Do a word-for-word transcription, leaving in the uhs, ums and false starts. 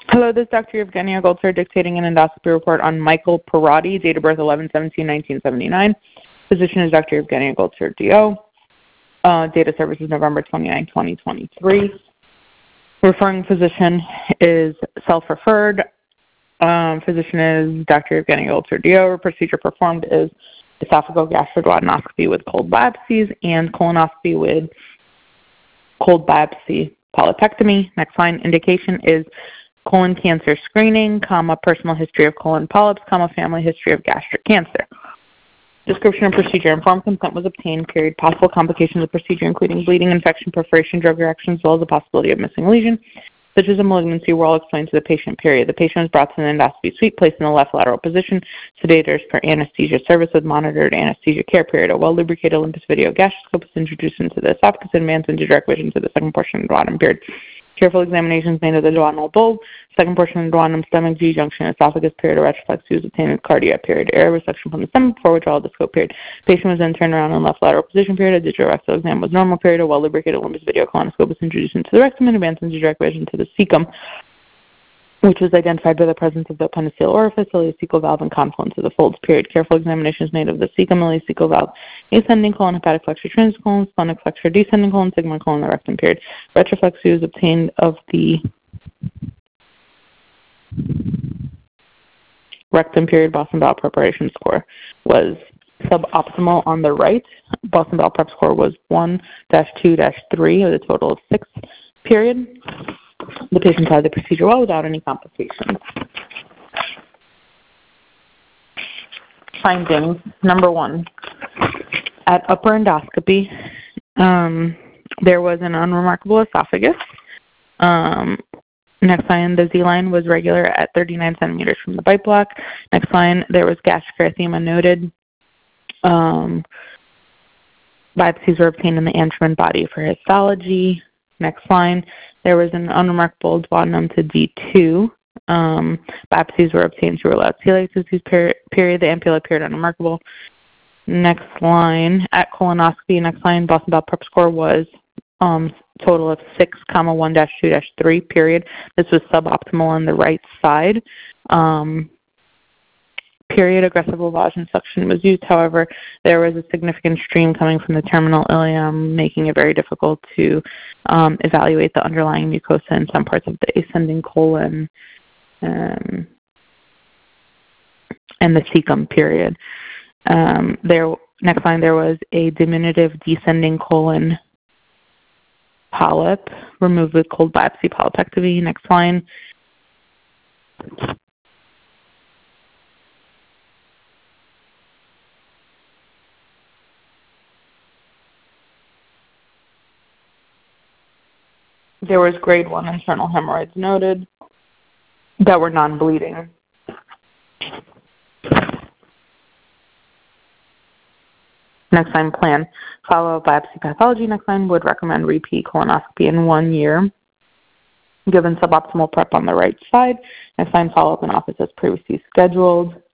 Hello, this is Doctor Evgenia Goltzer dictating an endoscopy report on Michael Parati, date of birth eleven seventeen nineteen seventy-nine. Physician is Doctor Evgenia Goltzer, D O. Uh, date of service is November twenty-ninth, twenty twenty-three. Referring physician is self-referred. Um, physician is Doctor Evgenia Goltzer, D O. Procedure performed is esophageal gastroduodenoscopy with cold biopsies and colonoscopy with cold biopsy polypectomy. Next line, indication is colon cancer screening, comma, personal history of colon polyps, comma, family history of gastric cancer. Description of procedure. Informed consent was obtained, period. Possible complications of procedure, including bleeding, infection, perforation, drug reactions, as well as the possibility of missing lesion, such as a malignancy, were all explained to the patient, period. The patient was brought to the endoscopy suite, placed in the left lateral position, sedated for anesthesia service with monitored anesthesia care, period. A well-lubricated Olympus video gastroscope was introduced into the esophagus and advanced into direct vision to the second portion of the duodenum, period. Careful examinations made of the duodenal bulb, second portion of the duodenum, stomach, G-junction, esophagus, period. A retroflex was obtained with cardia, period. Air resection from the stomach before withdrawal of the scope, period. Patient was then turned around in left lateral position, period. A digital rectal exam was normal, period. A well-lubricated Olympus video colonoscope was introduced into the rectum and advanced into direct vision to the cecum, which was identified by the presence of the appendiceal orifice, ileocecal valve, and confluence of the folds, period. Careful examinations made of the cecum, ileocecal valve, ascending colon, hepatic flexure, transverse colon, splenic flexure, descending colon, sigmoid colon, the rectum, period. Retroflexy was obtained of the rectum, period. Boston bowel preparation score was suboptimal on the right. Boston bowel prep score was one dash two dash three with a total of six, period. The patient had the procedure well without any complications. Findings. Number one, at upper endoscopy, um, there was an unremarkable esophagus. Um, next line, the Z-line was regular at thirty-nine centimeters from the bite block. Next line, there was gastric erythema noted. Um, biopsies were obtained in the antrum and body for histology. Next line, there was an unremarkable duodenum to D two. Um, biopsies were obtained through a loud celiac disease per- period. The ampulla appeared unremarkable. Next line, at colonoscopy, next line, Boston bowel prep score was um, total of six, comma, one dash two dash three, period. This was suboptimal on the right side. Um, period, aggressive lavage and suction was used. However, there was a significant stream coming from the terminal ileum, making it very difficult to um, evaluate the underlying mucosa in some parts of the ascending colon um, and the cecum, period. Um, there, next line, there was a diminutive descending colon polyp removed with cold biopsy polypectomy. Next line. There was grade one internal hemorrhoids noted that were non-bleeding. Next line, plan. Follow-up biopsy pathology. Next line, would recommend repeat colonoscopy in one year, given suboptimal prep on the right side. Next line, follow-up in office as previously scheduled.